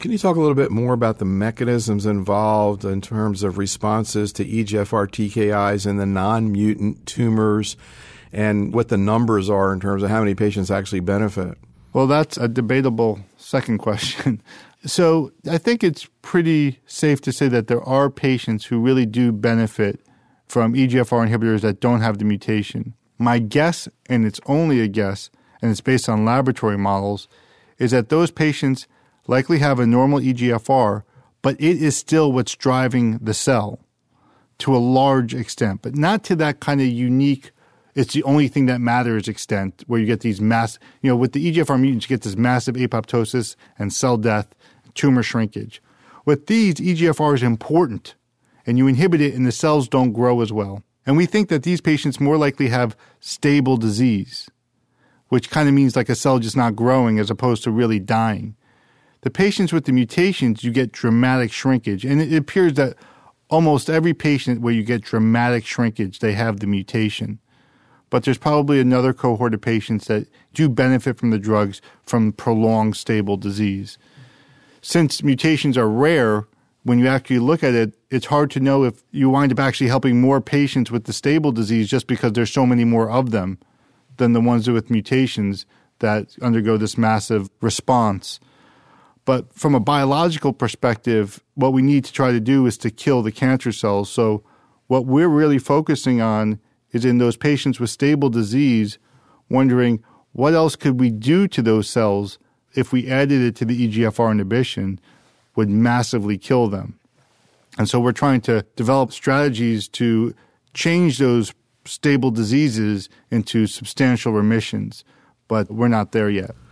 Can you talk a little bit more about the mechanisms involved in terms of responses to EGFR TKIs in the non-mutant tumors and what the numbers are in terms of how many patients actually benefit? Well, that's a debatable second question. So I think it's pretty safe to say that there are patients who really do benefit from EGFR inhibitors that don't have the mutation. My guess, and it's only a guess, and it's based on laboratory models, is that those patients likely have a normal EGFR, but it is still what's driving the cell to a large extent, but not to that kind of unique, it's the only thing that matters extent where you get these with the EGFR mutants, you get this massive apoptosis and cell death, tumor shrinkage. With these, EGFR is important, and you inhibit it and the cells don't grow as well. And we think that these patients more likely have stable disease, which kind of means like a cell just not growing as opposed to really dying. The patients with the mutations, you get dramatic shrinkage. And it appears that almost every patient where you get dramatic shrinkage, they have the mutation. But there's probably another cohort of patients that do benefit from the drugs from prolonged stable disease. Since mutations are rare, when you actually look at it, it's hard to know if you wind up actually helping more patients with the stable disease just because there's so many more of them than the ones with mutations that undergo this massive response. But from a biological perspective, what we need to try to do is to kill the cancer cells. So what we're really focusing on is in those patients with stable disease, wondering what else could we do to those cells if we added it to the EGFR inhibition would massively kill them. And so we're trying to develop strategies to change those stable diseases into substantial remissions, but we're not there yet.